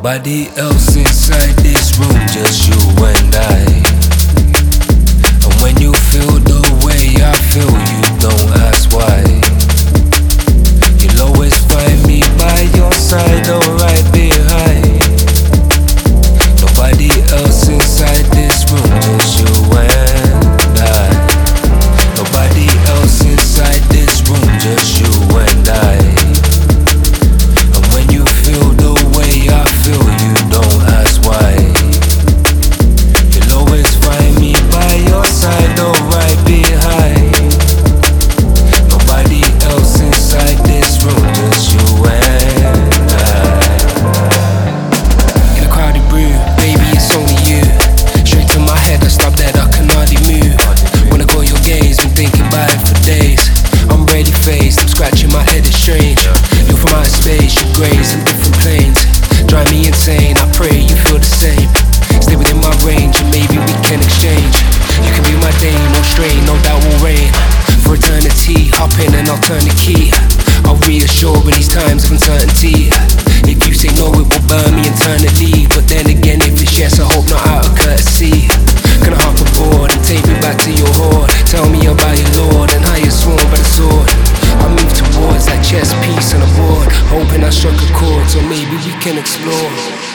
Nobody else inside this room, just you and I. And when you feel the way I feel, you don't ask why. You'll always find me by your side or right behind. Nobody else inside this room, just you and I. Nobody else inside this room, just you and I. And when you feel the way I feel, you don't ask why. You'll always find me by your side or right behind. Nobody else inside this room, just you and I. In a crowded room, baby, it's only you. Straight to my head, I stop dead, I can hardly move. When I call your gaze, been thinking about it for days. I'm ready faced, I'm scratching my head, it's strange. You're from outer space, you graze in different planes. Drive me insane, I pray you feel the same. Stay within my range and maybe we can exchange. You can be my dame, no strain, no doubt will reign. For eternity, hop in and I'll turn the key. I'll reassure in these times of uncertainty. If you say no, it will burn me internally. But then again, if it's yes, I hope not out of courtesy. Can I hop aboard and take me back to your horde? Tell me about your lord and how you're sworn by the sword. I move towards that chess piece on a board, hoping I struck a chord, so maybe we can explore.